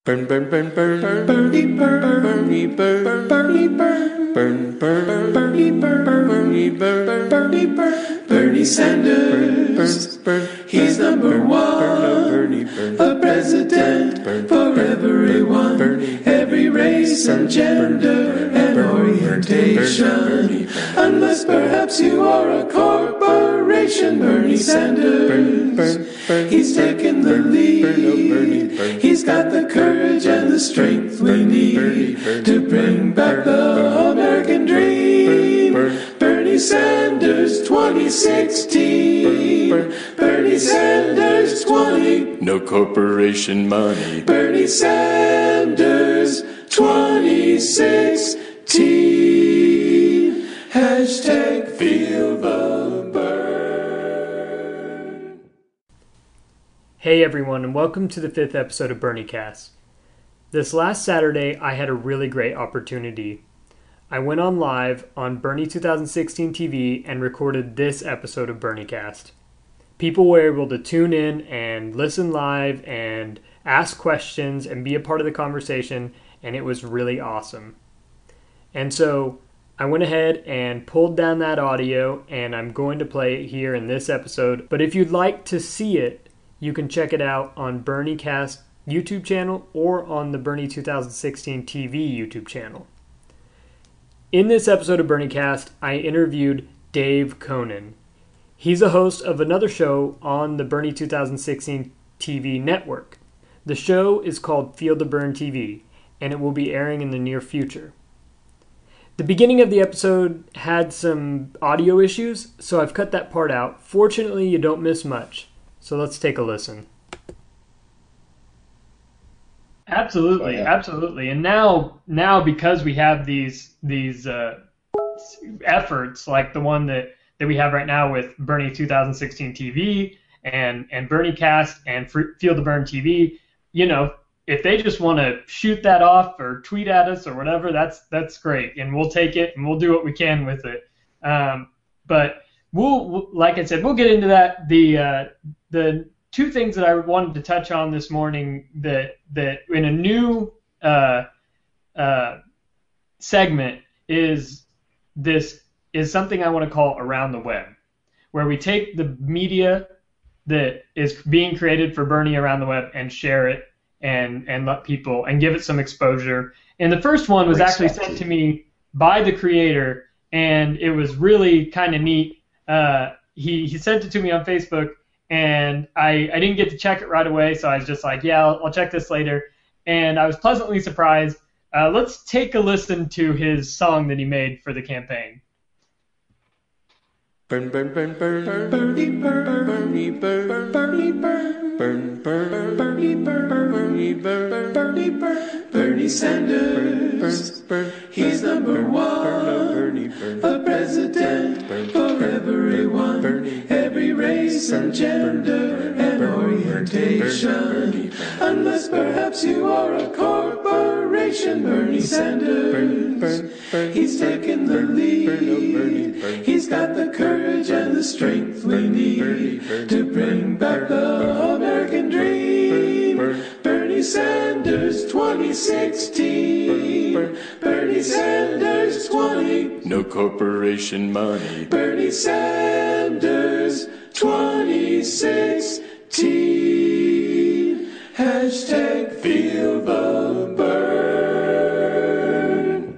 Burn, burn, burn, burn, Bernie, burn, Bernie, burn, Bernie, burn, burn, burn, Bernie, burn, Bernie, burn, Bernie, burn, Bernie Sanders. He's number one, the president for everyone, every race and gender and orientation. Unless perhaps you are a corporation, Bernie Sanders. He's taken the lead. He's got the courage and the strength we need to bring back the American dream. Bernie Sanders 2016. Bernie Sanders 20. No corporation money. Bernie Sanders 2016. Hashtag feel the burn. Hey everyone, and welcome to the 5th episode of BernieCast. This last Saturday, I had a really great opportunity. I went on live on Bernie 2016 TV and recorded this episode of BernieCast. People were able to tune in and listen live and ask questions and be a part of the conversation, and it was really awesome. And so I went ahead and pulled down that audio, and I'm going to play it here in this episode. But if you'd like to see it, you can check it out on BernieCast YouTube channel or on the Bernie 2016 TV YouTube channel. In this episode of BernieCast, I interviewed Dave Conan. He's a host of another show on the Bernie 2016 TV network. The show is called Feel the Burn TV, and it will be airing in the near future. The beginning of the episode had some audio issues, so I've cut that part out. Fortunately, you don't miss much. So let's take a listen. Absolutely, absolutely. And now because we have these efforts like the one that we have right now with Bernie 2016 TV and BernieCast and Feel the Burn TV, you know, if they just want to shoot that off or tweet at us or whatever, that's great, and we'll take it and we'll do what we can with it. But we'll, like I said, we'll get into that. The two things that I wanted to touch on this morning that in a new segment is something I want to call Around the Web, where we take the media that is being created for Bernie around the web and share it and let people and give it some exposure. And the first one was actually sent to me by the creator, and it was really kind of neat. He sent it to me on Facebook, and I didn't get to check it right away, so I was just like, yeah, I'll check this later. And I was pleasantly surprised. Let's take a listen to his song that he made for the campaign. Burn, burn, burn, burn, Bernie, burn, Bernie, burn, Bernie, burn, burn, burn, Bernie, burn, Bernie, burn, Bernie, burn, Bernie Sanders. He's number one, the president for everyone, every race and gender and orientation. Unless perhaps you are a corporation, Bernie Sanders. He's taken the lead. He's got the courage and the strength we need to bring back the American dream. Bernie Sanders 2016. Bernie Sanders 20. No corporation money. Bernie Sanders 2016. Hashtag feel the burn.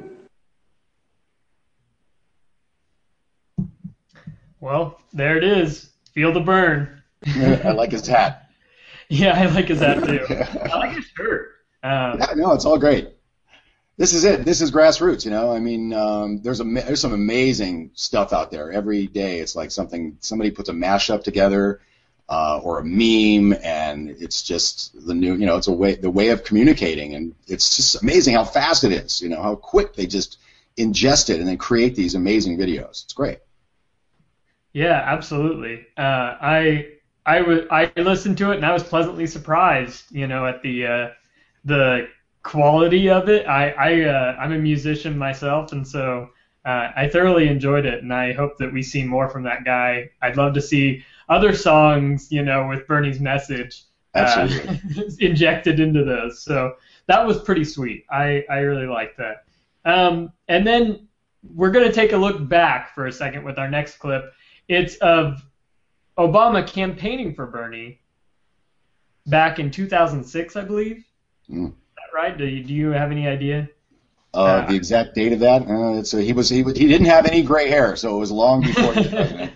Well, there it is. Feel the burn. I like his hat. Yeah, I like his hat too. I like his shirt. Yeah, no, it's all great. This is it. This is grassroots, you know. I mean, there's some amazing stuff out there every day. It's like somebody puts a mashup together or a meme, and it's just the new, you know, it's the way of communicating, and it's just amazing how fast it is. You know, how quick they just ingest it and then create these amazing videos. It's great. Yeah, absolutely. I listened to it and I was pleasantly surprised, you know, at the quality of it. I'm a musician myself, and so I thoroughly enjoyed it, and I hope that we see more from that guy. I'd love to see other songs, you know, with Bernie's message Absolutely. injected into those. So that was pretty sweet. I really liked that. And then we're going to take a look back for a second with our next clip. It's of Obama campaigning for Bernie back in 2006, I believe. Is that right? Do you have any idea? The exact date of that? He didn't have any gray hair, so it was long before he was president.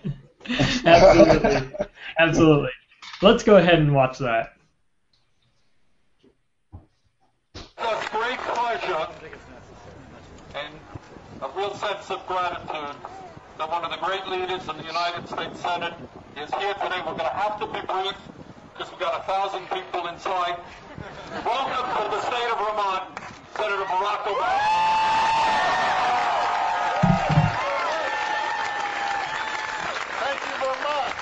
Absolutely. Let's go ahead and watch that. It's a great pleasure and a real sense of gratitude that one of the great leaders in the United States Senate is here today. We're going to have to be brief because we've got 1,000 people inside. Welcome to the state of Vermont, Senator Barack Obama. Thank you very much.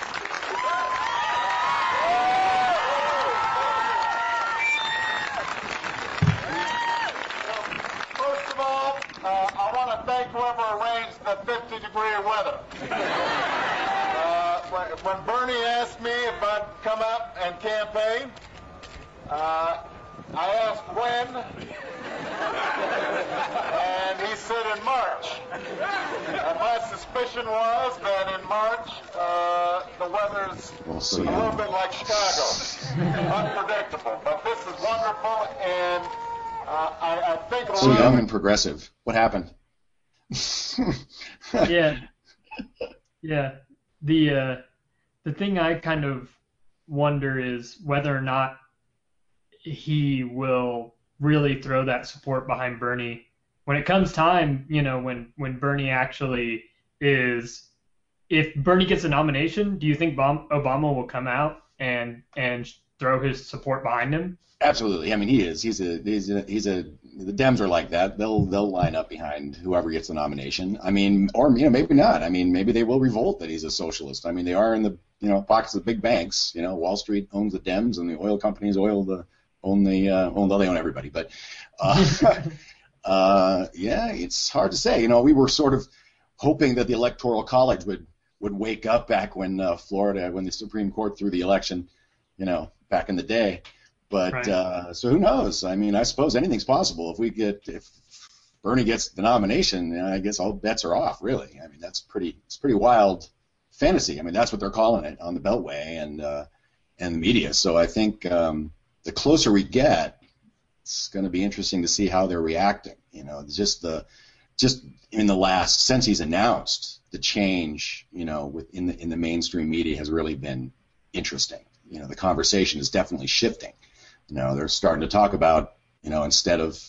First of all, I want to thank whoever arranged the 50-degree weather. When Bernie asked me if I'd come up and campaign, I asked when, and he said in March. And my suspicion was that in March, the weather's a little bit like Chicago, unpredictable. But this is wonderful, and I think so young and progressive. What happened? Yeah. The thing I kind of wonder is whether or not he will really throw that support behind Bernie when it comes time. When Bernie actually is, if Bernie gets a nomination, do you think Obama will come out and throw his support behind him? Absolutely. I mean, he is. The Dems are like that. They'll line up behind whoever gets the nomination. I mean, or maybe not. I mean, maybe they will revolt that he's a socialist. I mean, they are in the pockets of big banks. Wall Street owns the Dems, and the oil companies own they own everybody. But yeah, it's hard to say. We were sort of hoping that the Electoral College would wake up back when Florida, when the Supreme Court threw the election, back in the day. But right. So who knows? I mean, I suppose anything's possible. If Bernie gets the nomination, I guess all bets are off. Really, I mean, it's pretty wild fantasy. I mean, that's what they're calling it on the Beltway and the media. So I think the closer we get, it's going to be interesting to see how they're reacting. Just in the last, since he's announced, the change, in the mainstream media has really been interesting. The conversation is definitely shifting. They're starting to talk about, instead of,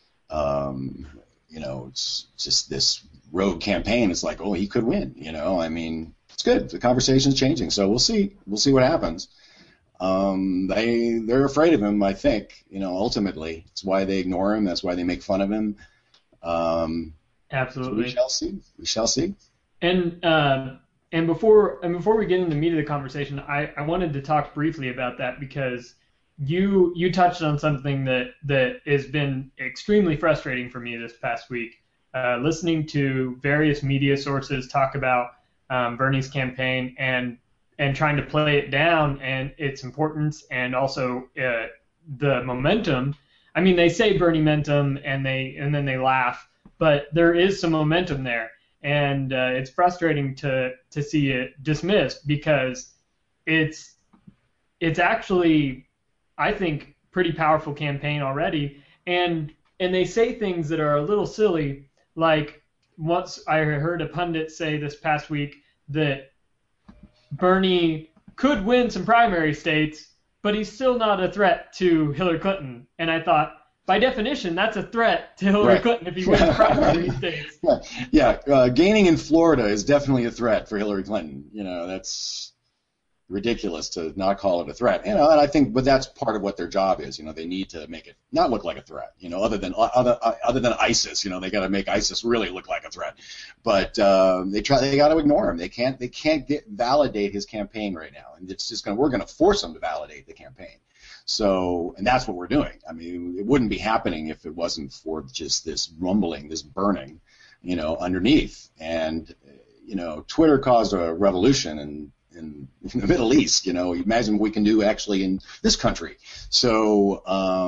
it's just this rogue campaign. It's like, oh, he could win. I mean, it's good. The conversation's changing. So we'll see. We'll see what happens. They're afraid of him, I think. Ultimately, it's why they ignore him. That's why they make fun of him. Absolutely. So we shall see. And before we get into the meat of the conversation, I wanted to talk briefly about that because you touched on something that has been extremely frustrating for me this past week. Listening to various media sources talk about Bernie's campaign and trying to play it down and its importance and also the momentum. I mean, they say Bernie-mentum and then they laugh, but there is some momentum there. And it's frustrating to see it dismissed because it's actually, I think, pretty powerful campaign already. And they say things that are a little silly, like once I heard a pundit say this past week that Bernie could win some primary states, but he's still not a threat to Hillary Clinton. And I thought, by definition, that's a threat to Hillary Clinton if he wins primary states. Yeah, gaining in Florida is definitely a threat for Hillary Clinton. That's ridiculous to not call it a threat. And I think, but that's part of what their job is. They need to make it not look like a threat. Other than ISIS, they got to make ISIS really look like a threat. But they got to ignore him. They can't validate his campaign right now, and we're going to force them to validate the campaign. So, and that's what we're doing. I mean, it wouldn't be happening if it wasn't for just this rumbling, this burning, underneath. And, Twitter caused a revolution, and in the Middle East. You know, imagine what we can do actually in this country. So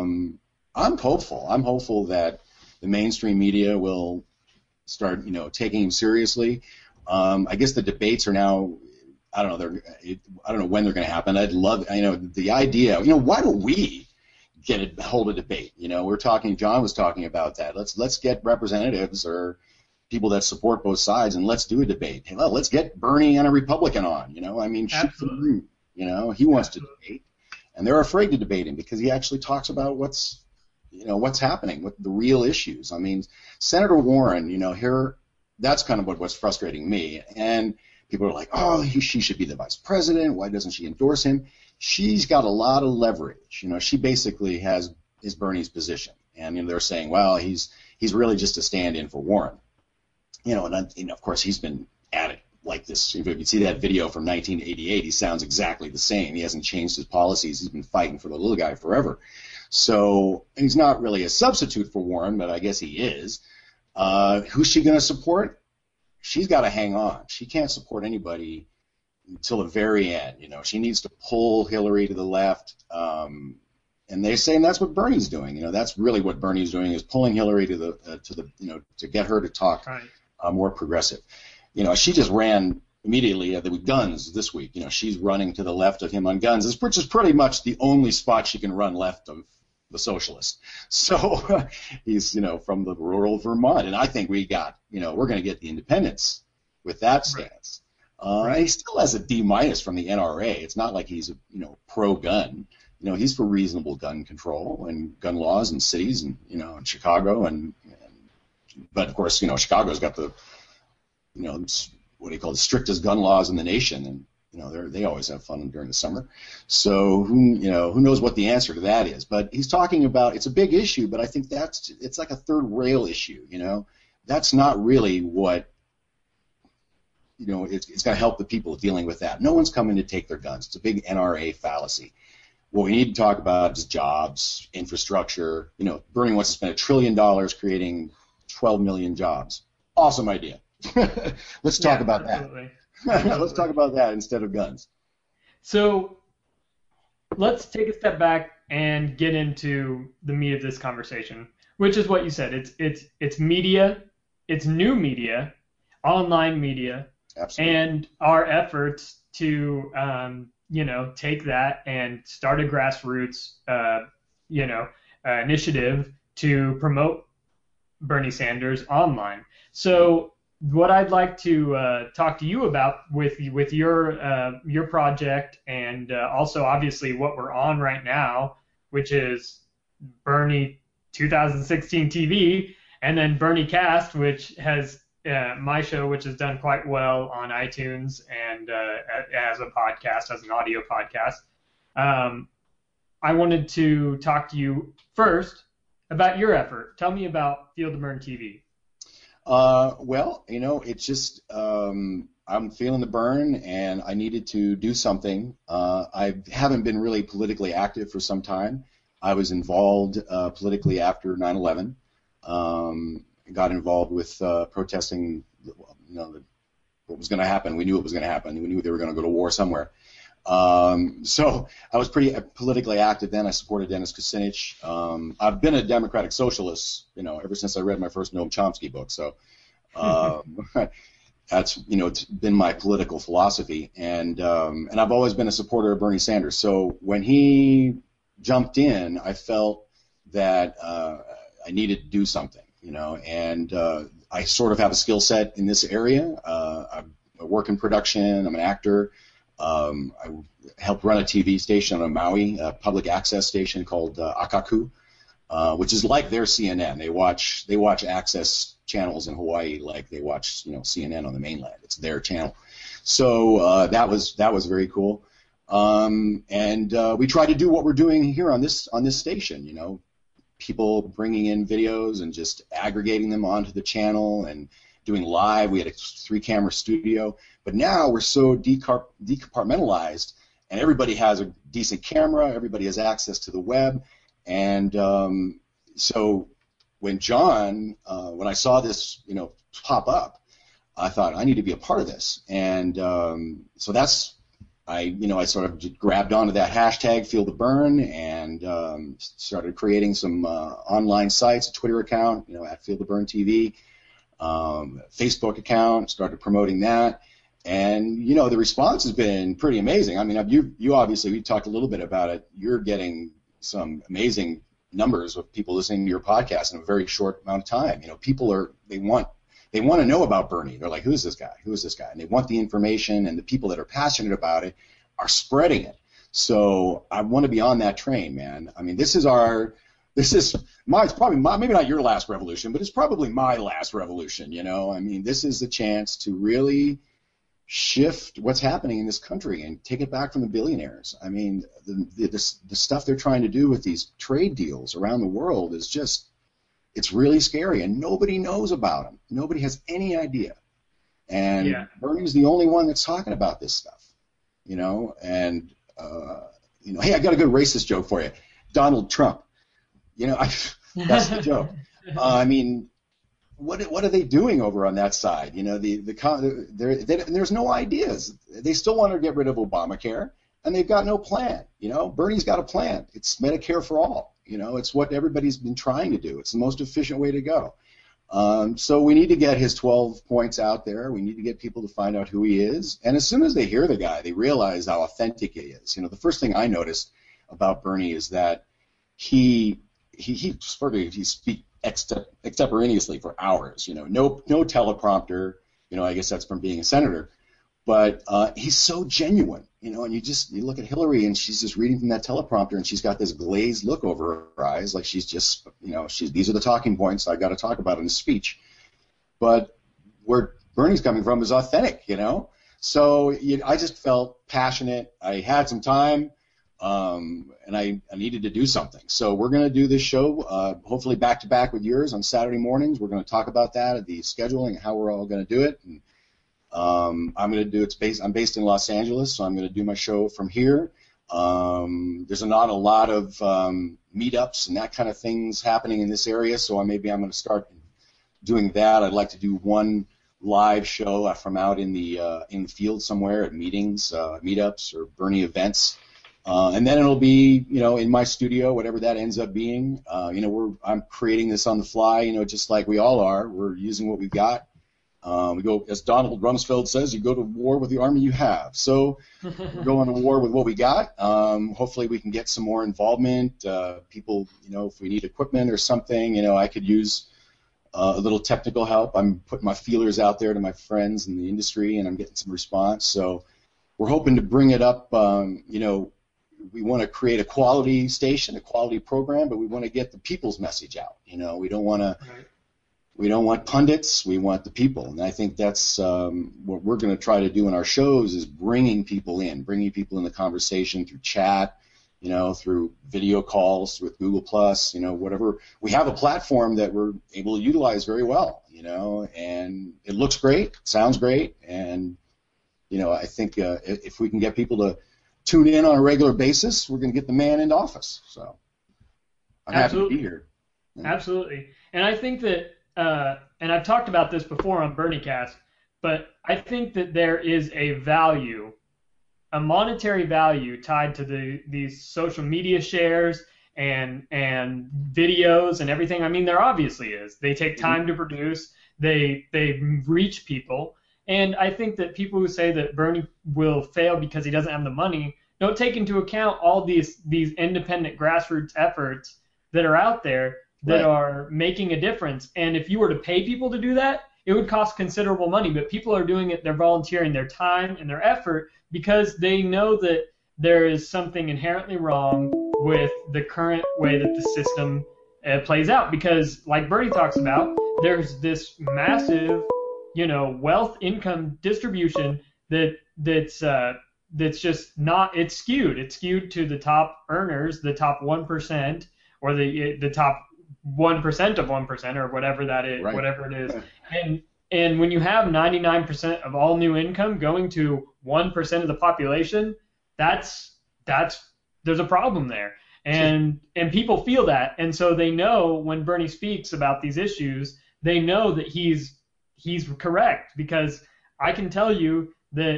I'm hopeful. I'm hopeful that the mainstream media will start, you know, taking him seriously. I guess the debates are now. I don't know. I don't know when they're going to happen. I'd love. You know, the idea. You know, why don't we hold a debate? You know, John was talking about that. Let's get representatives or people that support both sides, and let's do a debate. Hey, well, let's get Bernie and a Republican on. You know, I mean, shoot the room. You know, he wants to debate, and they're afraid to debate him because he actually talks about what's happening with the real issues. I mean, Senator Warren. You know, here that's kind of what's frustrating me. And people are like, oh, she should be the vice president. Why doesn't she endorse him? She's got a lot of leverage. You know, she basically is Bernie's position, and you know, they're saying, well, he's really just a stand-in for Warren. You know, and of course, he's been at it like this. If you see that video from 1988, he sounds exactly the same. He hasn't changed his policies. He's been fighting for the little guy forever. So he's not really a substitute for Warren, but I guess he is. Who's she going to support? She's got to hang on. She can't support anybody until the very end. You know, she needs to pull Hillary to the left. And they're saying that's what Bernie's doing. You know, that's really what Bernie's doing is pulling Hillary to the you know, to get her to talk more progressive. You know, she just ran immediately with guns this week. You know, she's running to the left of him on guns, which is pretty much the only spot she can run left of the socialist. So he's, you know, from the rural Vermont, and I think we're going to get the independents with that stance. He still has a D- from the NRA. It's not like he's pro-gun. You know, he's for reasonable gun control and gun laws in cities, and you know, in Chicago, but of course, you know, Chicago's got the, you know, what do you call it, the strictest gun laws in the nation, and you know, they always have fun during the summer. So who knows what the answer to that is? But he's talking about, it's a big issue, but I think it's like a third rail issue. You know, that's not really what, you know, it's going to help the people dealing with that. No one's coming to take their guns. It's a big NRA fallacy. What we need to talk about is jobs, infrastructure. You know, Bernie wants to spend $1 trillion creating 12 million jobs. Awesome idea. Let's talk about that. Let's talk about that instead of guns. So let's take a step back and get into the meat of this conversation, which is what you said. It's media, it's new media, online media, absolutely, and our efforts to take that and start a grassroots initiative to promote Bernie Sanders online. So what I'd like to talk to you about with your project, and also obviously what we're on right now, which is Bernie 2016 TV, and then Bernie Cast, which has my show, which has done quite well on iTunes and as a podcast, as an audio podcast. I wanted to talk to you first about your effort. Tell me about Feel the Burn TV. Well, you know, it's just I'm feeling the burn, and I needed to do something. I haven't been really politically active for some time. I was involved politically after 9/11. Got involved with protesting, you know, what was going to happen. We knew it was going to happen. We knew they were going to go to war somewhere. So I was pretty politically active then. I supported Dennis Kucinich. I've been a democratic socialist, you know, ever since I read my first Noam Chomsky book. So that's, you know, it's been my political philosophy, and I've always been a supporter of Bernie Sanders. So when he jumped in, I felt that I needed to do something, you know, and I sort of have a skill set in this area. I work in production. I'm an actor. I helped run a TV station on Maui, a public access station called Akaku, which is like their CNN. They watch access channels in Hawaii like they watch, you know, CNN on the mainland. It's their channel. So that was very cool. And we try to do what we're doing here on this station. You know, people bringing in videos and just aggregating them onto the channel and doing live. We had a 3-camera studio, but now we're so decompartmentalized, and everybody has a decent camera. Everybody has access to the web, and so when I saw this, you know, pop up, I thought I need to be a part of this, and so that's I sort of just grabbed onto that hashtag Feel the Burn and started creating some online sites, a Twitter account, at Feel the Burn TV, Facebook account, started promoting that. And, the response has been pretty amazing. I mean, you obviously, we talked a little bit about it. You're getting some amazing numbers of people listening to your podcast in a very short amount of time. People they want to know about Bernie. They're like, who's this guy? Who is this guy? And they want the information, and the people that are passionate about it are spreading it. So I want to be on that train, man. I mean, it's probably maybe not your last revolution, but it's probably my last revolution, I mean, this is the chance to really shift what's happening in this country and take it back from the billionaires. I mean, the stuff they're trying to do with these trade deals around the world is just, it's really scary, and nobody knows about them. Nobody has any idea. And Bernie's the only one that's talking about this stuff, and, hey, I got a good racist joke for you. Donald Trump. That's the joke. I mean, what are they doing over on that side? There's no ideas. They still want to get rid of Obamacare, and they've got no plan. Bernie's got a plan. It's Medicare for all. It's what everybody's been trying to do. It's the most efficient way to go. So we need to get his 12 points out there. We need to get people to find out who he is. And as soon as they hear the guy, they realize how authentic he is. The first thing I noticed about Bernie is that he speaks extemporaneously for hours. No teleprompter. I guess that's from being a senator. But he's so genuine, and you look at Hillary, and she's just reading from that teleprompter, and she's got this glazed look over her eyes, like she's just, these are the talking points I got to talk about in the speech. But where Bernie's coming from is authentic, So I just felt passionate. I had some time, and I needed to do something. So we're going to do this show, hopefully back to back with yours on Saturday mornings. We're going to talk about that, the scheduling, and how we're all going to do it. And, I'm going to do I'm based in Los Angeles, so I'm going to do my show from here. There's not a lot of meetups and that kind of things happening in this area, so maybe I'm going to start doing that. I'd like to do one live show from out in the field somewhere at meetings, meetups, or Bernie events, and then it'll be in my studio, whatever that ends up being. I'm creating this on the fly, just like we all are. We're using what we've got. We go, as Donald Rumsfeld says, you go to war with the army you have. So we're going to war with what we got. Hopefully we can get some more involvement. People, if we need equipment or something, I could use a little technical help. I'm putting my feelers out there to my friends in the industry, and I'm getting some response. So we're hoping to bring it up. We want to create a quality station, a quality program, but we want to get the people's message out. We don't want to. Right. We don't want pundits. We want the people, and I think that's what we're going to try to do in our shows is bringing people in the conversation through chat, through video calls with Google Plus, whatever. We have a platform that we're able to utilize very well, and it looks great, sounds great, and I think if we can get people to tune in on a regular basis, we're going to get the man into office. So I'm happy to be here. Absolutely, and I think that. And I've talked about this before on BernieCast, but I think that there is a value, a monetary value tied to these social media shares and videos and everything. I mean, there obviously is. They take time to produce. They reach people. And I think that people who say that Bernie will fail because he doesn't have the money don't take into account all these independent grassroots efforts that are out there that are making a difference. And if you were to pay people to do that, it would cost considerable money. But people are doing it, they're volunteering their time and their effort because they know that there is something inherently wrong with the current way that the system plays out. Because like Bernie talks about, there's this massive, wealth income distribution that's just not, it's skewed. It's skewed to the top earners, the top 1%, or the top 1% of 1%, or whatever that is, whatever it is. And when you have 99% of all new income going to 1% of the population, there's a problem there. And people feel that. And so they know when Bernie speaks about these issues, they know that he's correct, because I can tell you that,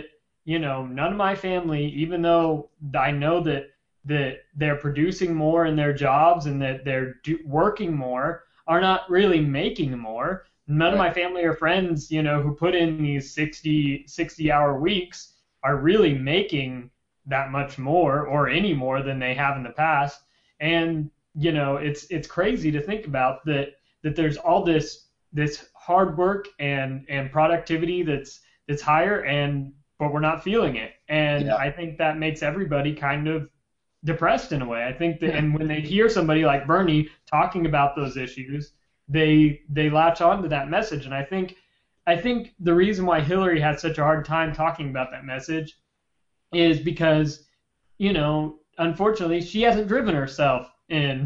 none of my family, even though I know that they're producing more in their jobs and that they're working more, are not really making more. None of my family or friends, who put in these 60-hour weeks are really making that much more or any more than they have in the past. And, it's crazy to think about that there's all this hard work and productivity that's higher, but we're not feeling it. And I think that makes everybody kind of depressed in a way. I think that, and when they hear somebody like Bernie talking about those issues, they latch on to that message. And I think the reason why Hillary had such a hard time talking about that message is because, unfortunately, she hasn't driven herself in,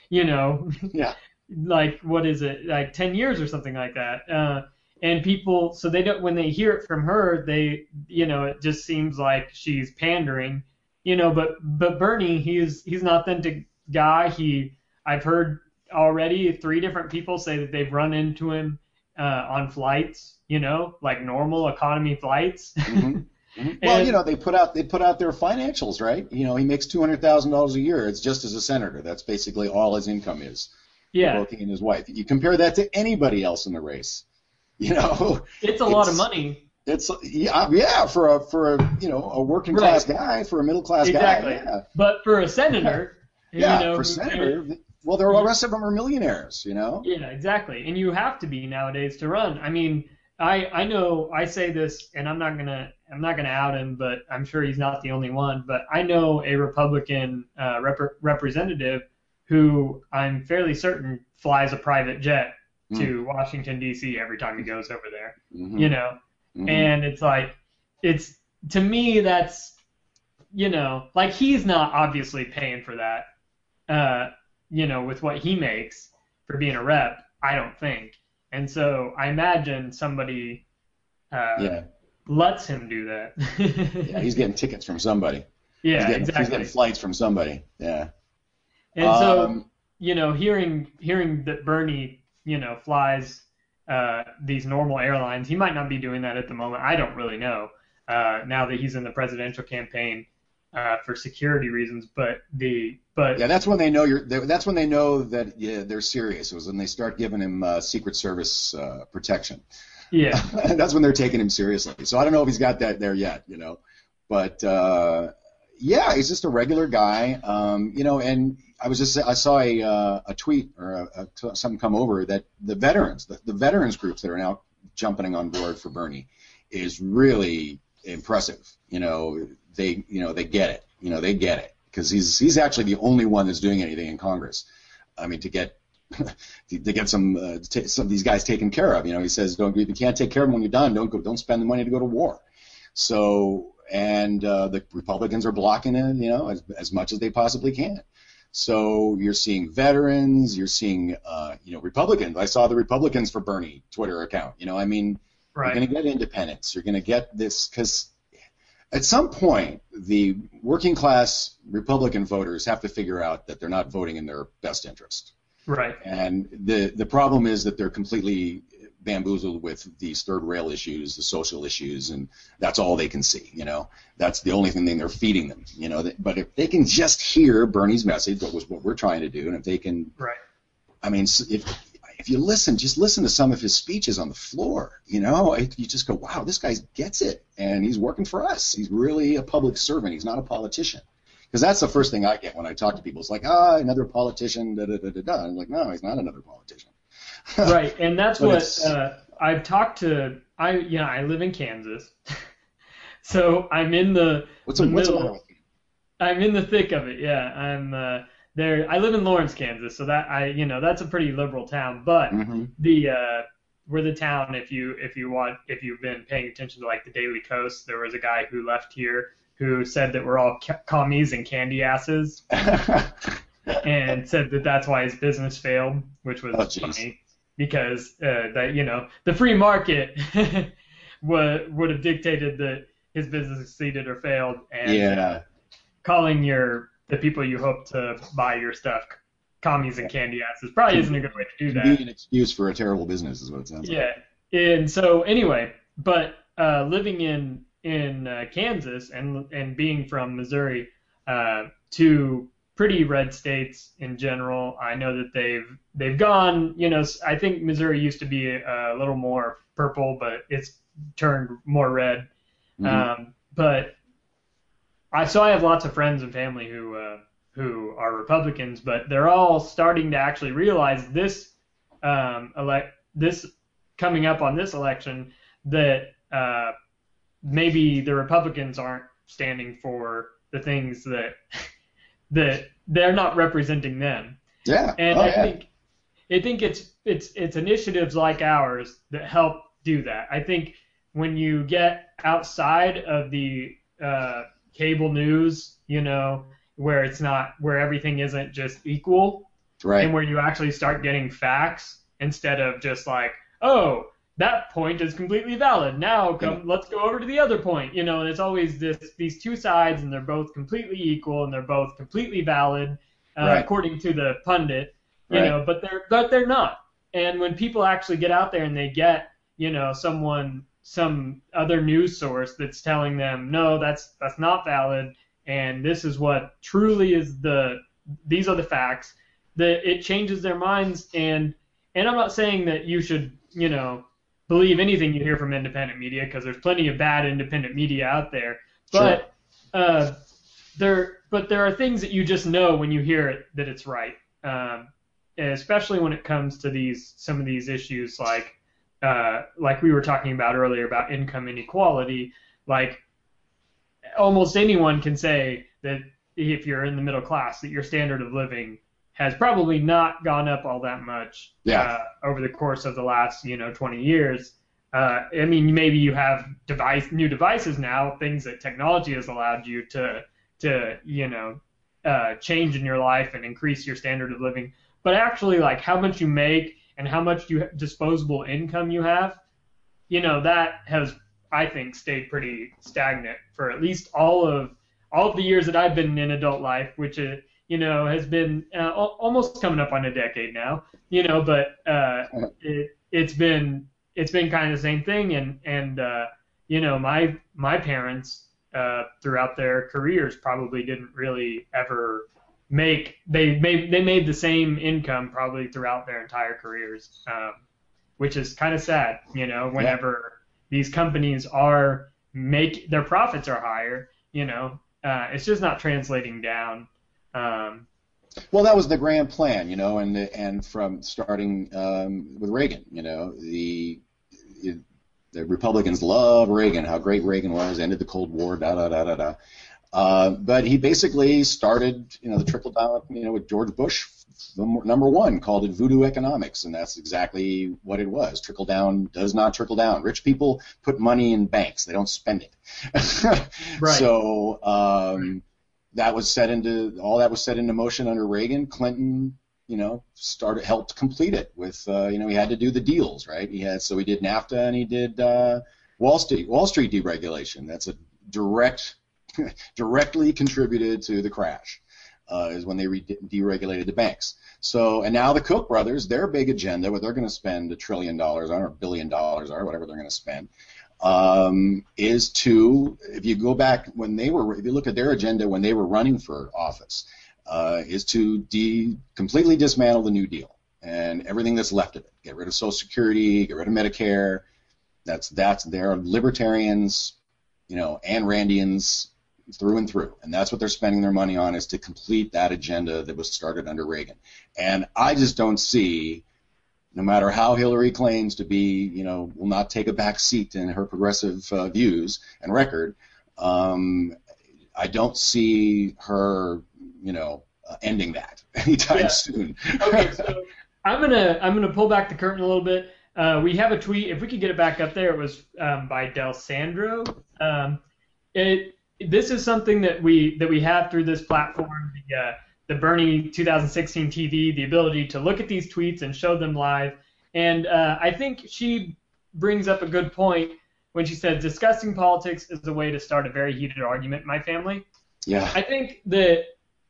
like, what is it, like 10 years or something like that. And people, so they don't, when they hear it from her, they, it just seems like she's pandering, but Bernie, he's an authentic guy. I've heard already 3 different people say that they've run into him on flights, like normal economy flights. Mm-hmm. Mm-hmm. Well, they put out their financials, right? He makes $200,000 a year. It's just as a senator. That's basically all his income is. Yeah. Both he and his wife. You compare that to anybody else in the race, It's a lot of money. It's for a working class guy, for a middle class guy. Yeah. But for a senator, for senator, well, the rest of them are millionaires, Yeah, exactly. And you have to be nowadays to run. I mean, I know I say this, and I'm not gonna out him, but I'm sure he's not the only one. But I know a Republican representative who I'm fairly certain flies a private jet to Washington, D.C. every time he goes over there, Mm-hmm. And it's like, to me, that's, like, he's not obviously paying for that, with what he makes for being a rep, I don't think. And so I imagine somebody lets him do that. Yeah, he's getting tickets from somebody. Yeah, exactly. He's getting flights from somebody. Yeah. And so, hearing that Bernie, flies these normal airlines, he might not be doing that at the moment. I don't really know now that he's in the presidential campaign for security reasons. But that's when they know that's when they know that they're serious. It was when they start giving him Secret Service protection. Yeah. That's when they're taking him seriously. So I don't know if he's got that there yet, but he's just a regular guy, and I saw a tweet or something come over that the veterans groups that are now jumping on board for Bernie is really impressive. They get it. They get it because he's actually the only one that's doing anything in Congress. I mean, to get some of these guys taken care of. He says, if you can't take care of them when you're done, don't spend the money to go to war. So, and the Republicans are blocking it, as much as they possibly can. So you're seeing veterans, you're seeing, Republicans. I saw the Republicans for Bernie Twitter account. You're going to get independents. You're going to get this because at some point the working class Republican voters have to figure out that they're not voting in their best interest. Right. And the problem is that they're completely bamboozled with these third rail issues, the social issues, and that's all they can see. That's the only thing they're feeding them. But if they can just hear Bernie's message, what we're trying to do, and if they can, I mean, if you just listen to some of his speeches on the floor, you just go, wow, this guy gets it, and he's working for us. He's really a public servant. He's not a politician. Because that's the first thing I get when I talk to people. It's like, another politician, da-da-da-da-da. I'm like, no, he's not another politician. Right, and that's what I've talked to. I live in Kansas, so I'm in the middle. I'm in the thick of it. Yeah, I'm there. I live in Lawrence, Kansas, so that's a pretty liberal town. But we're the town. If you've been paying attention to like the Daily Kos, there was a guy who left here who said that we're all commies and candy asses, and said that that's why his business failed, which was funny. Because the free market would have dictated that his business succeeded or failed, and calling the people you hope to buy your stuff commies and candy asses probably isn't a good way to do that. Be an excuse for a terrible business is what it sounds like. Yeah, and so anyway, but living in Kansas and being from Missouri, two pretty red states in general, I know that they've gone. I think Missouri used to be a little more purple, but it's turned more red. But I have lots of friends and family who are Republicans, but they're all starting to actually realize this this coming up on this election that maybe the Republicans aren't standing for the things that they're not representing them. Yeah. And I think it's initiatives like ours that help do that. I think when you get outside of the cable news, where everything isn't just equal, right, and where you actually start getting facts instead of just like, oh, that point is completely valid. Now let's go over to the other point, and it's always these two sides, and they're both completely equal, and they're both completely valid, according to the pundit, but they're not. And when people actually get out there and they get, some other news source that's telling them, no, that's not valid, and this is what truly is these are the facts, that it changes their minds. And I'm not saying that you should, believe anything you hear from independent media, because there's plenty of bad independent media out there. But there are things that you just know when you hear it that it's right, especially when it comes to some of these issues like we were talking about earlier about income inequality. Like almost anyone can say that if you're in the middle class, that your standard of living has probably not gone up all that much over the course of the last 20 years. I mean, maybe you have new devices now, things that technology has allowed you to change in your life and increase your standard of living. But actually, like how much you make and how much disposable income you have, that has, I think, stayed pretty stagnant for at least all of the years that I've been in adult life, which is, has been almost coming up on a decade now, but it's been kind of the same thing. And my parents throughout their careers probably didn't really ever they made the same income probably throughout their entire careers, which is kind of sad, whenever these companies their profits are higher, it's just not translating down. Well, that was the grand plan, and from starting with Reagan, the Republicans love Reagan, how great Reagan was, ended the Cold War, but he basically started, the trickle down, with George Bush, number one, called it voodoo economics, and that's exactly what it was. Trickle down does not trickle down. Rich people put money in banks; they don't spend it. Right. So all that was set into motion under Reagan. Clinton, helped complete it with, he had to do the deals, right? He did NAFTA and he did Wall Street deregulation. That's a directly contributed to the crash, is when they deregulated the banks. So, and now the Koch brothers, their big agenda, what they're going to spend $1 trillion on, or $1 billion, or whatever they're going to spend, is to, if you go back if you look at their agenda when they were running for office, is to completely dismantle the New Deal and everything that's left of it. Get rid of Social Security, get rid of Medicare. They're libertarians, Ayn Randians through and through, and that's what they're spending their money on, is to complete that agenda that was started under Reagan. And I just don't see, no matter how Hillary claims to be, will not take a back seat in her progressive views and record, I don't see her, ending that anytime soon. Okay, so I'm gonna pull back the curtain a little bit. We have a tweet. If we could get it back up there, it was by Del Sandro. This is something that we have through this platform, the Bernie 2016 TV, the ability to look at these tweets and show them live. And I think she brings up a good point when she said discussing politics is a way to start a very heated argument in my family. Yeah. I think that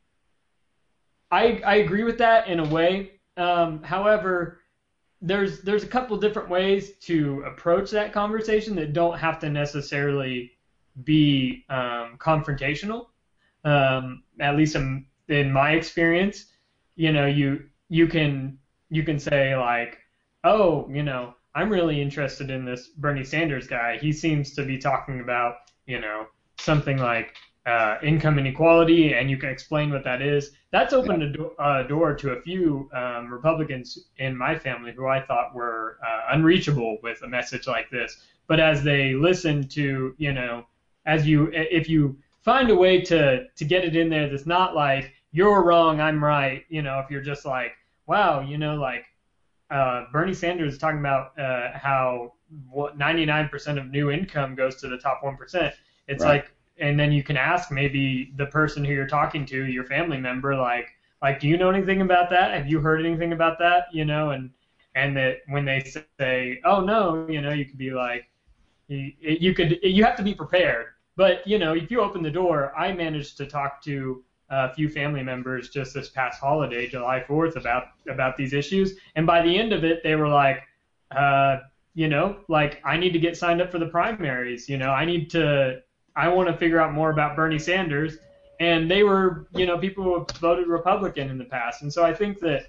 I agree with that in a way. However, there's a couple different ways to approach that conversation that don't have to necessarily be confrontational. At least in my experience, you can say like, oh, I'm really interested in this Bernie Sanders guy. He seems to be talking about, something like income inequality, and you can explain what that is. That's opened a door to a few Republicans in my family who I thought were unreachable with a message like this. But as they listen to, if you find a way to get it in there that's not like, you're wrong, I'm right, if you're just like, wow, Bernie Sanders is talking about how 99% of new income goes to the top 1%. It's right. like, and then you can ask maybe the person who you're talking to, your family member, like, do you know anything about that? Have you heard anything about that? And that when they say, oh no, you could be like, you have to be prepared. But if you open the door, I managed to talk to a few family members just this past holiday, July 4th, about these issues, and by the end of it, they were like, I need to get signed up for the primaries. I want to figure out more about Bernie Sanders, and they were, people who have voted Republican in the past, and so I think that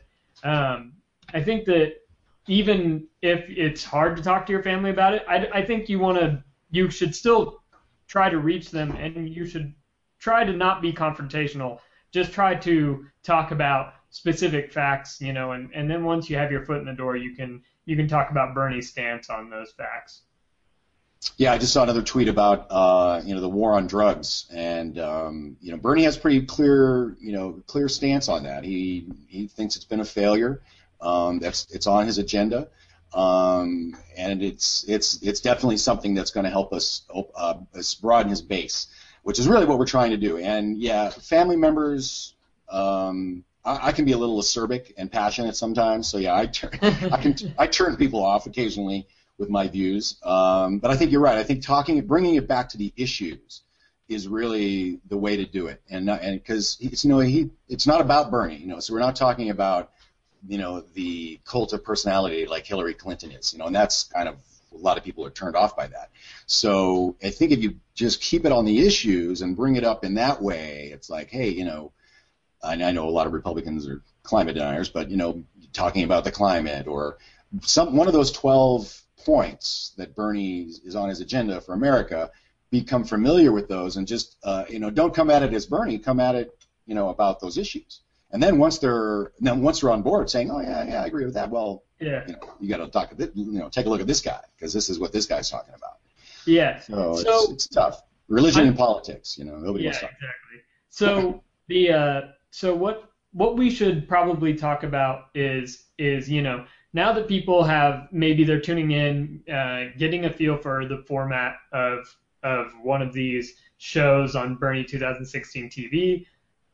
even if it's hard to talk to your family about it, I think you should still try to reach them, and you should try to not be confrontational. Just try to talk about specific facts, and then once you have your foot in the door, you can talk about Bernie's stance on those facts. Yeah, I just saw another tweet about the war on drugs, and Bernie has pretty clear stance on that. He thinks it's been a failure. It's on his agenda, and it's definitely something that's going to help us broaden his base, which is really what we're trying to do. And yeah, family members, I can be a little acerbic and passionate sometimes. So yeah, I turn people off occasionally with my views. But I think you're right. I think bringing it back to the issues is really the way to do it. And because it's not about Bernie. So we're not talking about the cult of personality like Hillary Clinton is. And that's kind of, a lot of people are turned off by that. So I think if you just keep it on the issues and bring it up in that way, it's like, hey, I know a lot of Republicans are climate deniers, but talking about the climate or one of those 12 points that Bernie is on his agenda for America, become familiar with those and just don't come at it as Bernie, come at it about those issues. And then once they're on board, saying, "Oh yeah, I agree with that." Well, yeah, you got to take a look at this guy because this is what this guy's talking about. Yeah. So it's tough. Religion and politics, nobody wants to talk. Exactly. So what we should probably talk about is now that people have, maybe they're tuning in, getting a feel for the format of one of these shows on Bernie 2016 TV,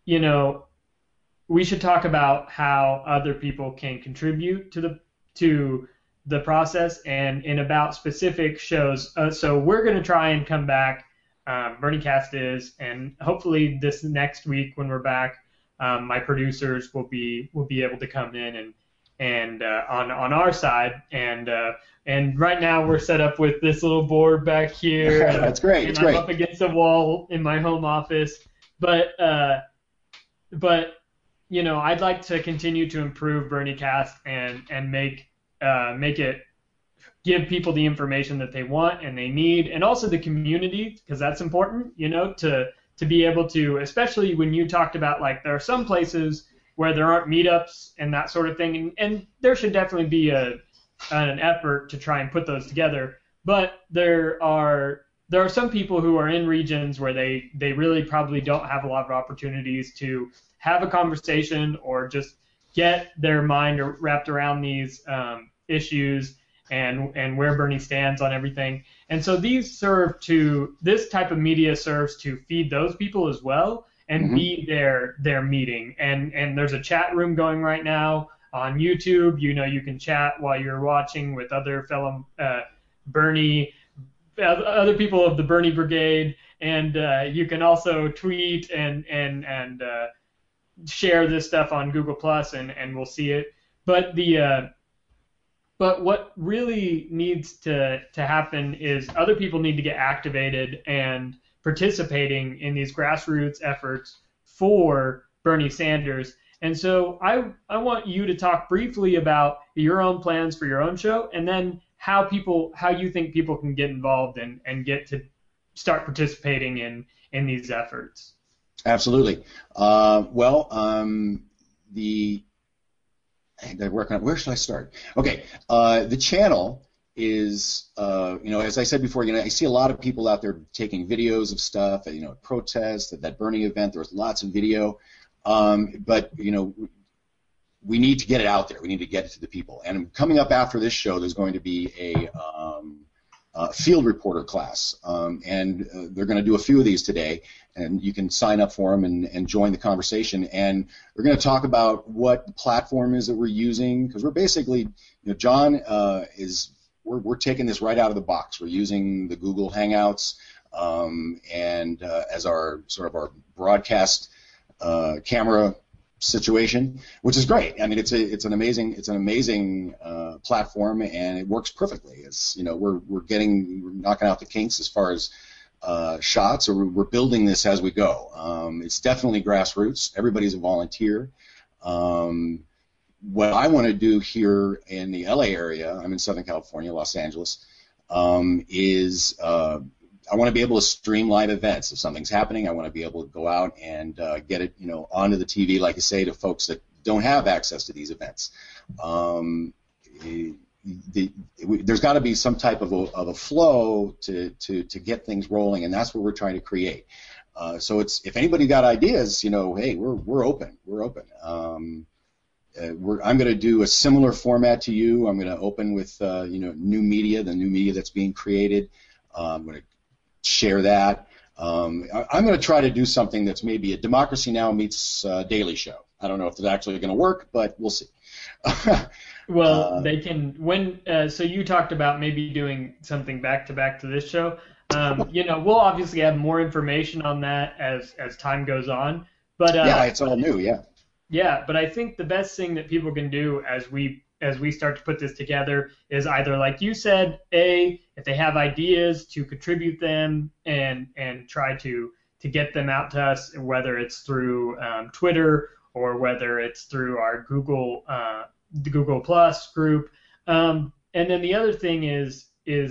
we should talk about how other people can contribute to the process and about specific shows. So we're going to try and come back, BernieCast is, and hopefully this next week when we're back, my producers will be able to come in and on our side, and right now we're set up with this little board back here. That's great. And I'm up against a wall in my home office, but I'd like to continue to improve BernieCast and make it, give people the information that they want and they need, and also the community, because that's important, to be able to, especially when you talked about, like, there are some places where there aren't meetups and that sort of thing, and there should definitely be an effort to try and put those together. But there are some people who are in regions where they really probably don't have a lot of opportunities to have a conversation or just get their mind wrapped around these issues and where Bernie stands on everything. And so this type of media serves to feed those people as well and be their meeting. And there's a chat room going right now on YouTube. You can chat while you're watching with other fellow other people of the Bernie Brigade, and you can also tweet and share this stuff on Google Plus, and we'll see it. But what really needs to happen is other people need to get activated and participating in these grassroots efforts for Bernie Sanders. And so I want you to talk briefly about your own plans for your own show, and then how you think people can get involved and get to start participating in these efforts. Absolutely. Where should I start? Okay. The channel is, as I said before, I see a lot of people out there taking videos of stuff, at protests, at that Bernie event. There was lots of video, but we need to get it out there. We need to get it to the people. And coming up after this show, there's going to be a field reporter class, and they're going to do a few of these today, and you can sign up for them and join the conversation. And we're going to talk about what the platform is that we're using, because we're basically, John we're taking this right out of the box. We're using the Google Hangouts and as our sort of our broadcast camera situation, which is great. I mean, it's an amazing platform, and it works perfectly. It's we're knocking out the kinks as far as shots, or we're building this as we go. It's definitely grassroots. Everybody's a volunteer. What I want to do here in the LA area, I'm in Southern California, Los Angeles, is I want to be able to stream live events. If something's happening, I want to be able to go out and get it, onto the TV, like I say, to folks that don't have access to these events. There's got to be some type of a flow to get things rolling, and that's what we're trying to create. So if anybody got ideas, hey, we're open. We're open. I'm going to do a similar format to you. I'm going to open with new media, the new media that's being created. I'm going to share that. I'm going to try to do something that's maybe a Democracy Now! Meets Daily Show. I don't know if it's actually going to work, but we'll see. Well, they can. So you talked about maybe doing something back to this show. We'll obviously have more information on that as time goes on. But yeah, it's all new. Yeah. Yeah, but I think the best thing that people can do as we start to put this together is either, like you said, if they have ideas, to contribute them and try to get them out to us, whether it's through Twitter or whether it's through our the Google Plus group. And then the other thing is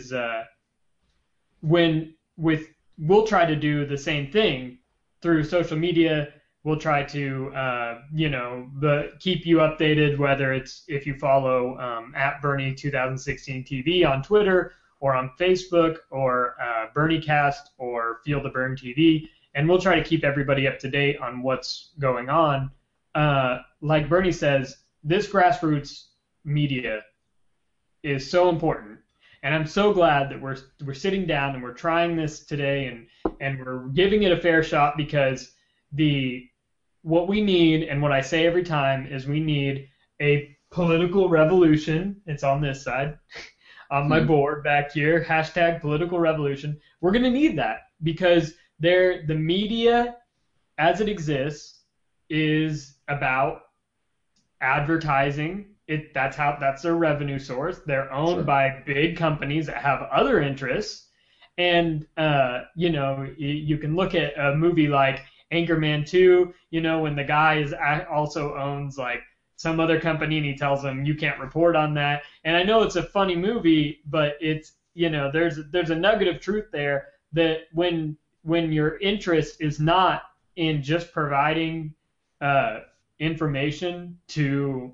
we'll try to do the same thing through social media. We'll try to, keep you updated, whether it's if you follow at Bernie 2016 TV on Twitter or on Facebook or BernieCast or Feel the Burn TV, and we'll try to keep everybody up to date on what's going on. Like Bernie says, this grassroots media is so important, and I'm so glad that we're sitting down and we're trying this today and we're giving it a fair shot, because what we need, and what I say every time, is we need a political revolution. It's on this side, on my board back here, #political revolution. We're going to need that, because the media as it exists is about advertising. That's their revenue source. They're owned by big companies that have other interests. And, you can look at a movie like Anchorman 2, when the guy also owns like some other company, and he tells them you can't report on that. And I know it's a funny movie, but it's, there's a nugget of truth there, that when your interest is not in just providing information to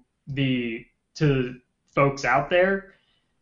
folks out there,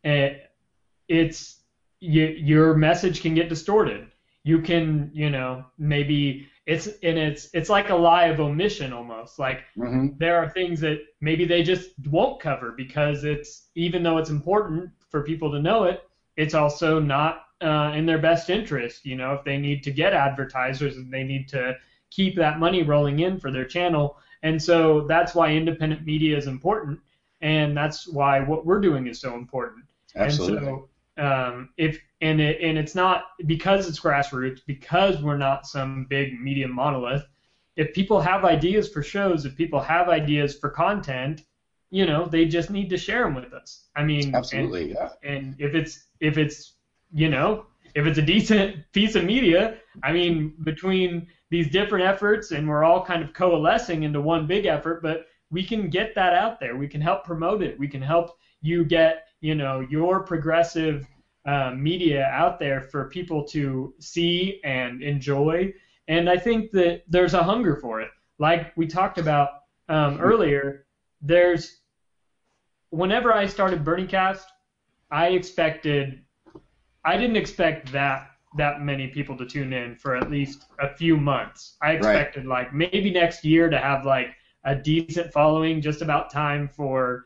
your message can get distorted. You can, maybe it's like a lie of omission almost. Like there are things that maybe they just won't cover, because even though it's important for people to know it, it's also not in their best interest. If they need to get advertisers and they need to keep that money rolling in for their channel. And so that's why independent media is important, and that's why what we're doing is so important. Absolutely. And so it's not because it's grassroots, because we're not some big media monolith. If people have ideas for shows, if people have ideas for content, they just need to share them with us. I mean, absolutely, and if it's if it's a decent piece of media, I mean, between these different efforts, and we're all kind of coalescing into one big effort, but we can get that out there. We can help promote it. We can help you get, your progressive media out there for people to see and enjoy. And I think that there's a hunger for it. Like we talked about earlier, whenever I started BernieCast, I didn't expect that many people to tune in for at least a few months. I expected like maybe next year to have like a decent following, just about time for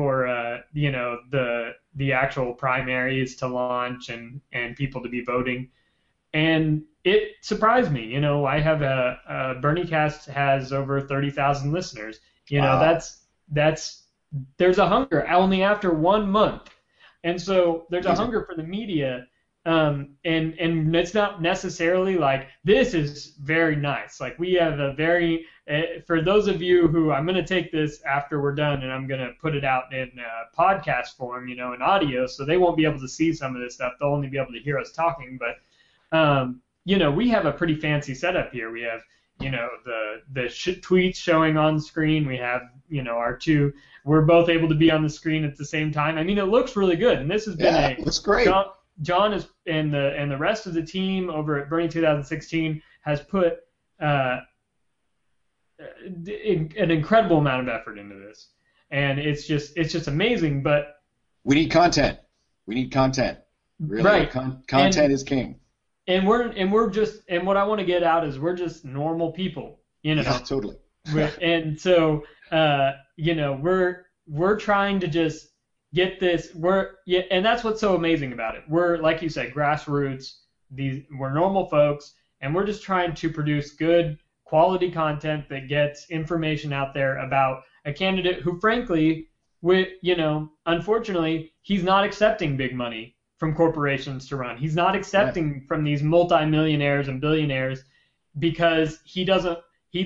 the actual primaries to launch and people to be voting. And it surprised me. I have a BernieCast has over 30,000 listeners. Wow. There's a hunger only after 1 month. And so there's a hunger for the media, and it's not necessarily like, this is very nice. Like we have a very, for those of you who, I'm going to take this after we're done and I'm going to put it out in podcast form, in audio, so they won't be able to see some of this stuff. They'll only be able to hear us talking. But, we have a pretty fancy setup here. We have, the tweets showing on screen. We have, we're both able to be on the screen at the same time. I mean, it looks really good, and this has been it's great. John is and the rest of the team over at Bernie 2016 has put an incredible amount of effort into this, and it's just amazing. But we need content. Really, right? Content is king. And we're just, and what I want to get out is we're just normal people, Yeah, totally. And so we're trying to just get this. And that's what's so amazing about it. We're, like you said, grassroots. We're normal folks, and we're just trying to produce good quality content that gets information out there about a candidate who, frankly, unfortunately, he's not accepting big money from corporations to run. He's not accepting from these multimillionaires and billionaires because he doesn't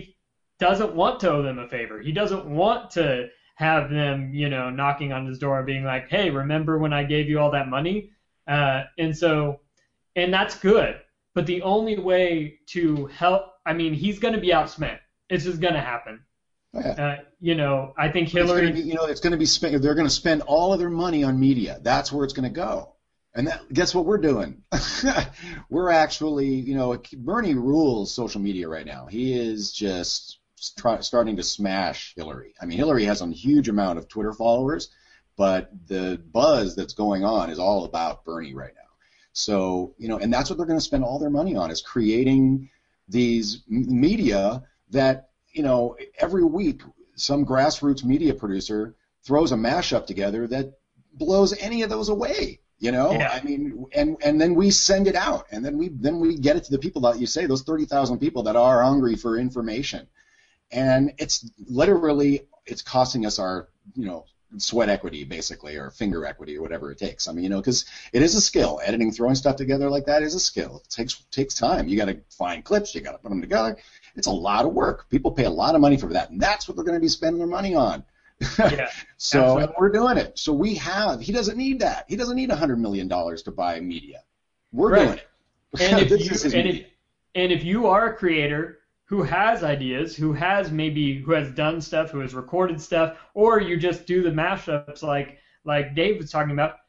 want to owe them a favor. He doesn't want to have them, knocking on his door and being like, hey, remember when I gave you all that money? And that's good. But the only way to help, I mean, he's going to be outspent. It's just going to happen. I think Hillary. It's going to be spent. They're going to spend all of their money on media. That's where it's going to go. And guess what we're doing? We're actually, Bernie rules social media right now. He is just starting to smash Hillary. I mean, Hillary has a huge amount of Twitter followers, but the buzz that's going on is all about Bernie right now. So, and that's what they're going to spend all their money on, is creating these media that, every week some grassroots media producer throws a mashup together that blows any of those away. Yeah. I mean, and then we send it out, and then we get it to the people that you say, those 30,000 people that are hungry for information, and it's costing us our, sweat equity, basically, or finger equity, or whatever it takes. I mean, because it is a skill. Editing, throwing stuff together like that is a skill. It takes time. You got to find clips. You got to put them together. It's a lot of work. People pay a lot of money for that, and that's what they're going to be spending their money on. Yeah, so and we're doing it. So he doesn't need that. He doesn't need $100 million to buy media. We're doing it. And if you are a creator who has ideas, who has done stuff, who has recorded stuff, or you just do the mashups like Dave was talking about,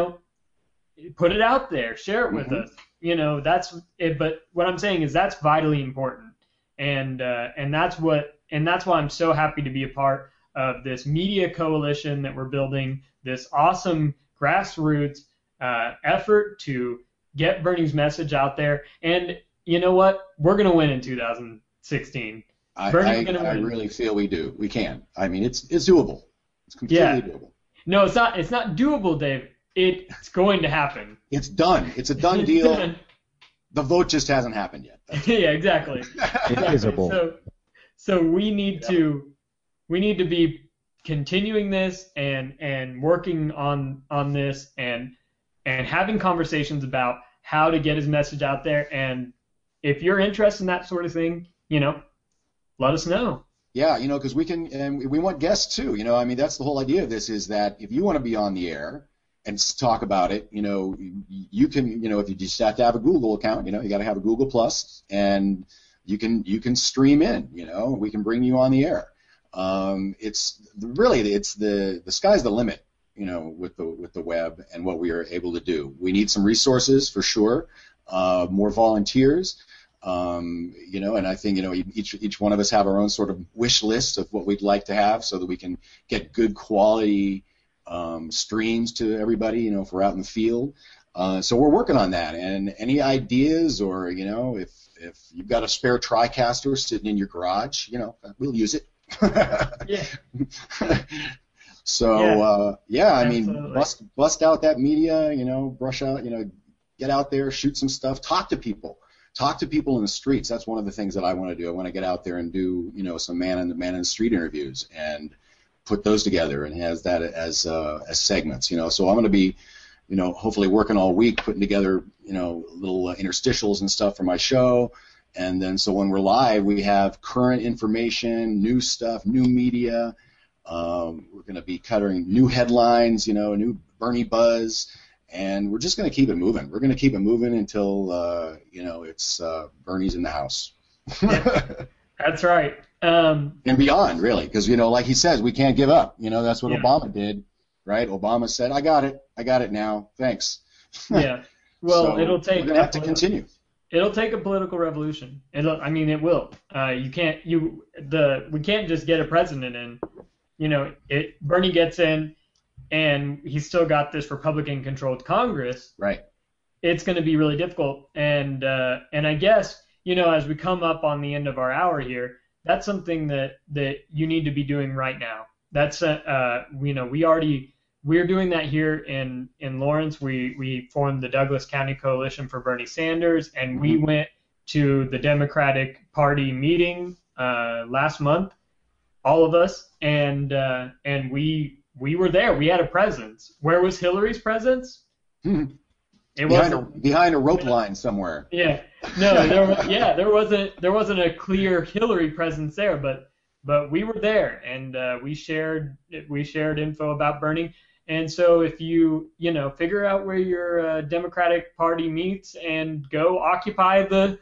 put it out there, share it with us. That's it. But what I'm saying is that's vitally important, and that's why I'm so happy to be a part of this media coalition that we're building, this awesome grassroots effort to get Bernie's message out there. And you know what? We're going to win in 2016. I really feel we do. We can. I mean, it's doable. It's completely doable. No, it's not. It's not doable, Dave. It's going to happen. It's done. It's a done deal. Done. The vote just hasn't happened yet. Yeah, exactly. Invisible. So we need to be continuing this and working on this and having conversations about how to get his message out there. And if you're interested in that sort of thing, let us know. Yeah, because we can, and we want guests too. I mean, that's the whole idea of this, is that if you want to be on the air and talk about it. You can, if you just have to have a Google account, you got to have a Google Plus, and you can stream in. We can bring you on the air. It's the sky's the limit. With the web and what we are able to do. We need some resources for sure, more volunteers. And I think each one of us have our own sort of wish list of what we'd like to have, so that we can get good quality streams to everybody. If we're out in the field, so we're working on that. And any ideas, or if you've got a spare TriCaster sitting in your garage, we'll use it. Yeah. So I mean, absolutely. bust out that media, brush out, get out there, shoot some stuff, talk to people in the streets. That's one of the things that I want to do. I want to get out there and do, some man in the street interviews and put those together and has that as segments, So I'm going to be, hopefully working all week, putting together, little interstitials and stuff for my show. And then so when we're live, we have current information, new stuff, new media. We're going to be covering new headlines, new Bernie buzz, and we're just going to keep it moving. We're going to keep it moving until, it's Bernie's in the house. Yeah, that's right. And beyond, really, because, like he says, we can't give up. That's what Yeah. Obama did, right? Obama said, I got it now, thanks. Yeah. Well, So it'll take. we're going to have to continue. It'll take a political revolution. It will. We can't just get a president in. Bernie gets in, and he's still got this Republican-controlled Congress. Right. It's going to be really difficult. And I guess, as we come up on the end of our hour here, that's something that you need to be doing right now. That's we're doing that here in Lawrence. We formed the Douglas County Coalition for Bernie Sanders, and we went to the Democratic Party meeting last month, all of us, and we were there. We had a presence. Where was Hillary's presence? It behind a rope line somewhere. Yeah. No, there wasn't a clear Hillary presence there, but we were there, and we shared info about Bernie. And so if you figure out where your Democratic Party meets and go occupy the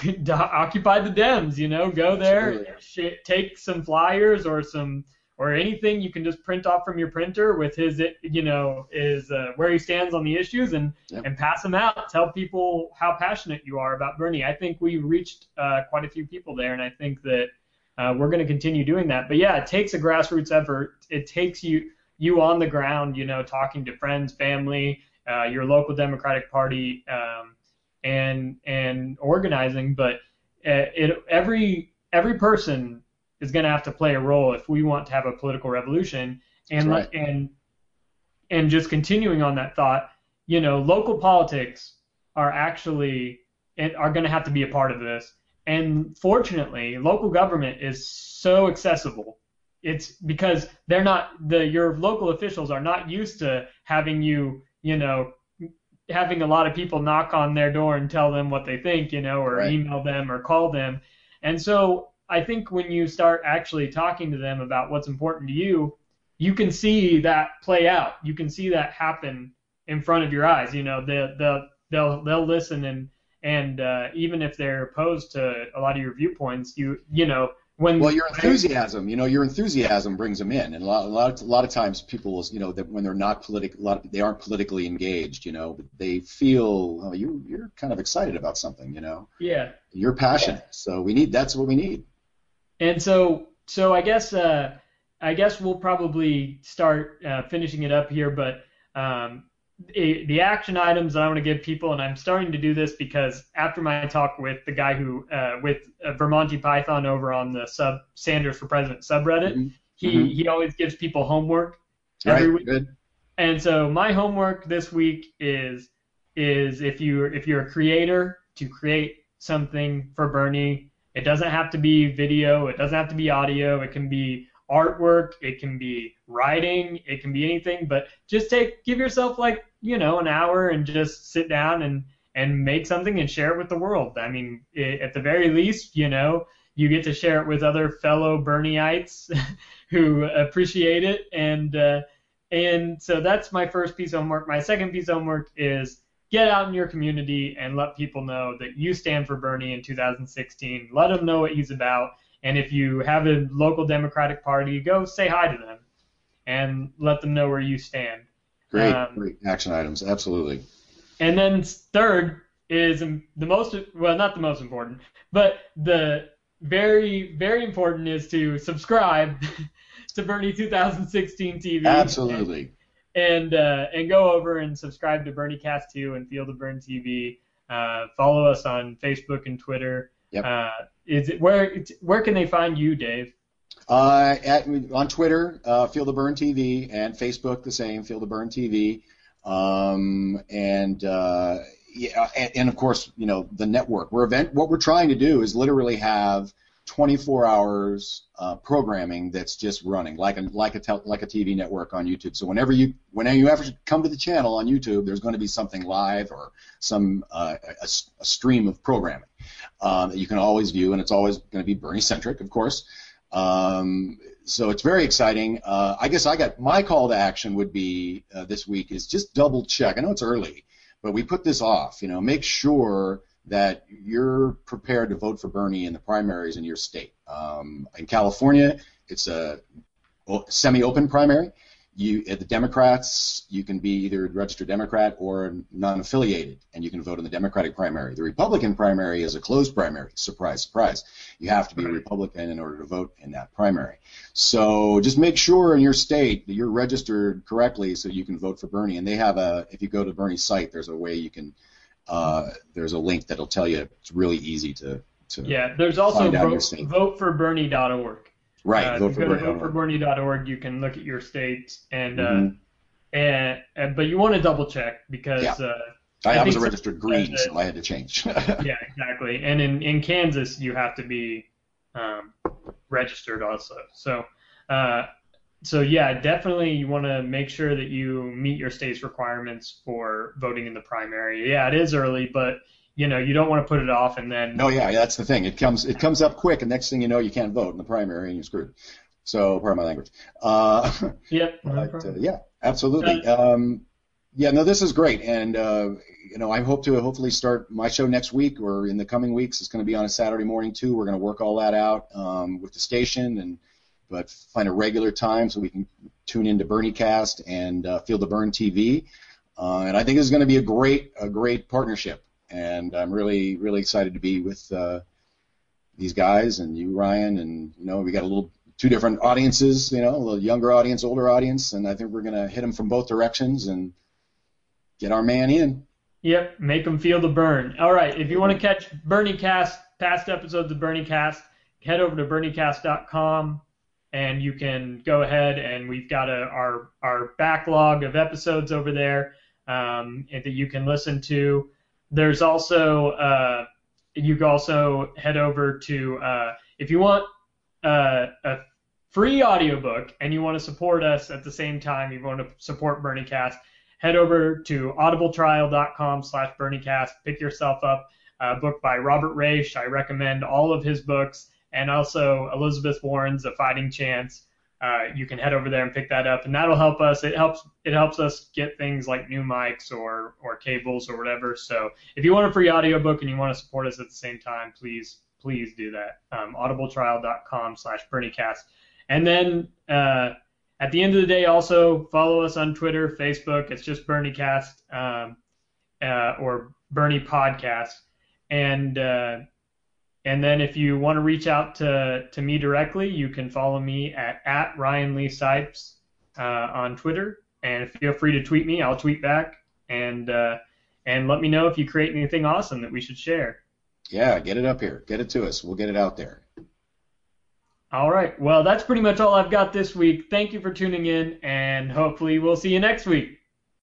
Dems, go there, take some flyers or anything you can just print off from your printer with his where he stands on the issues, and pass them out. Tell people how passionate you are about Bernie. I think we reached quite a few people there, and I think that we're going to continue doing that. But yeah, it takes a grassroots effort. It takes you on the ground, talking to friends, family, your local Democratic Party, and organizing. But every person is going to have to play a role if we want to have a political revolution. And That's right. and just continuing on that thought, local politics are going to have to be a part of this. And fortunately, local government is so accessible. It's because your local officials are not used to having having a lot of people knock on their door and tell them what they think, or Right. email them or call them. And so I think when you start actually talking to them about what's important to you, you can see that play out. You can see that happen in front of your eyes. They'll listen, and even if they're opposed to a lot of your viewpoints, Well, your enthusiasm brings them in, and a lot of times people, that when they're not they aren't politically engaged, they feel you're kind of excited about something, Yeah. you're passionate. So that's what we need. And so I guess we'll probably start finishing it up here, but the action items that I want to give people, and I'm starting to do this because after my talk with the guy with Vermonty Python over on the Sanders for President subreddit, he always gives people homework every week. Good. And so my homework this week is if you're a creator, to create something for Bernie. It doesn't have to be video. It doesn't have to be audio. It can be artwork. It can be writing. It can be anything. But just give yourself an hour and just sit down and make something and share it with the world. I mean, at the very least, you get to share it with other fellow Bernieites who appreciate it, And so that's my first piece of homework. My second piece of homework is get out in your community and let people know that you stand for Bernie in 2016. Let them know what he's about. And if you have a local Democratic Party, go say hi to them and let them know where you stand. Great action items, absolutely. And then third is the most, well, not the most important, but the very, very important is to subscribe to Bernie 2016 TV. Absolutely. And go over and subscribe to BernieCast 2 and Feel the Burn TV. Follow us on Facebook and Twitter. Yep. Where can they find you, Dave? On Twitter, Feel the Burn TV, and Facebook the same, Feel the Burn TV. And of course, the network. What we're trying to do is literally have 24 hours programming that's just running like a TV network on YouTube. So whenever you ever come to the channel on YouTube, there's going to be something live or some a stream of programming that you can always view, and it's always going to be Bernie centric, of course. So it's very exciting. I guess my call to action would be this week is just double check. I know it's early, but we put this off. Make sure that you're prepared to vote for Bernie in the primaries in your state. In California, it's a semi-open primary. The Democrats, you can be either a registered Democrat or non-affiliated, and you can vote in the Democratic primary. The Republican primary is a closed primary. Surprise, surprise. You have to be a Republican in order to vote in that primary. So just make sure in your state that you're registered correctly so you can vote for Bernie. And they have if you go to Bernie's site, there's a way you can, there's a link that'll tell you. It's really easy to yeah, there's also voteforbernie.org. Right. If you go to voteforbernie.org, you can look at your state, and but you want to double check because I was a registered Green, so I had to change. Yeah, exactly. And in Kansas, you have to be registered also. So yeah, definitely you want to make sure that you meet your state's requirements for voting in the primary. Yeah, it is early, but you don't want to put it off and then. No, yeah, that's the thing. It comes up quick, and next thing you know, you can't vote in the primary, and you're screwed. So, pardon my language. Yep. Yeah, absolutely. This is great, and I hope to hopefully start my show next week or in the coming weeks. It's going to be on a Saturday morning too. We're going to work all that out with the station, but find a regular time so we can tune into BernieCast and Feel the Burn TV. And I think this is going to be a great partnership. And I'm really, really excited to be with these guys and you, Ryan, and we got two different audiences, a little younger audience, older audience, and I think we're gonna hit them from both directions and get our man in. Yep, make them feel the burn. All right, if you want to catch BernieCast, past episodes of BernieCast, head over to BernieCast.com, and you can go ahead and we've got our backlog of episodes over there that you can listen to. There's also you can also head over to if you want a free audiobook and you want to support us at the same time, you want to support BernieCast, head over to audibletrial.com/BernieCast. Pick yourself up a book by Robert Raish. I recommend all of his books, and also Elizabeth Warren's A Fighting Chance. You can head over there and pick that up, and that'll help us. It helps us get things like new mics or cables or whatever. So if you want a free audiobook and you want to support us at the same time, please do that. audibletrial.com/BernieCast. And then at the end of the day, also follow us on Twitter, Facebook. It's just BernieCast or Bernie Podcast. And then if you want to reach out to me directly, you can follow me at Ryan Lee Sipes on Twitter. And feel free to tweet me. I'll tweet back. And let me know if you create anything awesome that we should share. Yeah, get it up here. Get it to us. We'll get it out there. All right. Well, that's pretty much all I've got this week. Thank you for tuning in, and hopefully we'll see you next week.